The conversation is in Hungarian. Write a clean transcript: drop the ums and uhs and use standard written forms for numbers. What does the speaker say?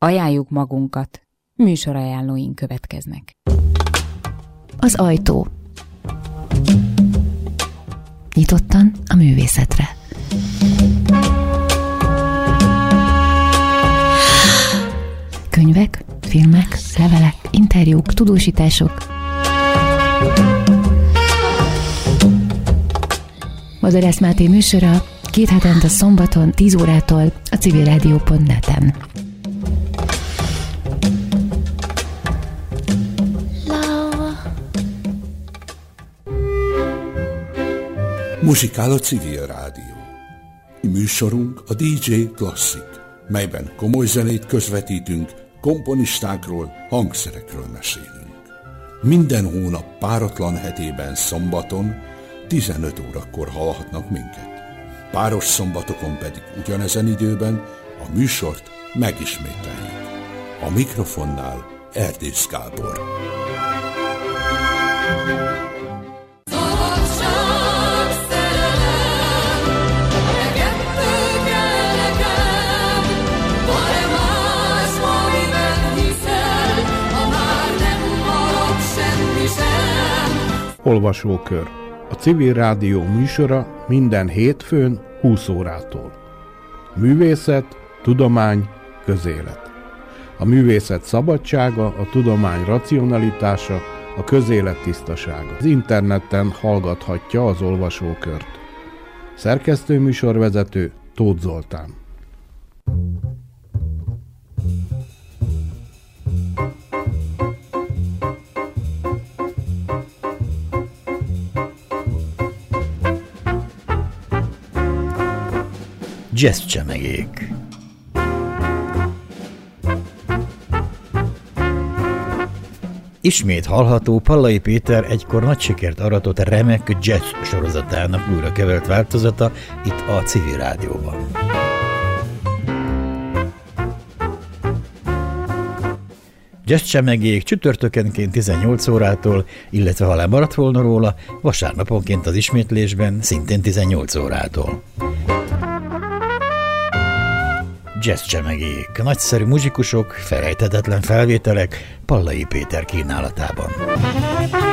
Ajánljuk magunkat, műsorajánlóink következnek. Az ajtó. Nyitottan a művészetre. Könyvek, filmek, levelek, interjúk, tudósítások. Bozorász Máté műsora 2 hetente szombaton 10 órától a civilradio.net-en. Muzsikál a Civil Rádió. Műsorunk a DJ Klasszik, melyben komoly zenét közvetítünk, komponistákról, hangszerekről mesélünk. Minden hónap páratlan hetében szombaton 15 órakor hallhatnak minket. Páros szombatokon pedig ugyanezen időben a műsort megismételjük. A mikrofonnál Erdész Gábor. Olvasókör. A Civil Rádió műsora minden hétfőn 20 órától. Művészet, tudomány, közélet. A művészet szabadsága, a tudomány racionalitása, a közélet tisztasága. Az interneten hallgathatja az olvasókört. Szerkesztő műsorvezető Tóth Zoltán. Jazzcsemegék. Ismét hallható Pallai Péter egykor nagy sikert aratott remek jazz sorozatának újra kevert változata itt a Civil Rádióban. Jazzcsemegék csütörtökenként 18 órától, illetve ha lemaradt volna róla, vasárnaponként az ismétlésben szintén 18 órától. Jazzcsemegék, nagyszerű muzsikusok, felejthetetlen felvételek Pallai Péter kínálatában.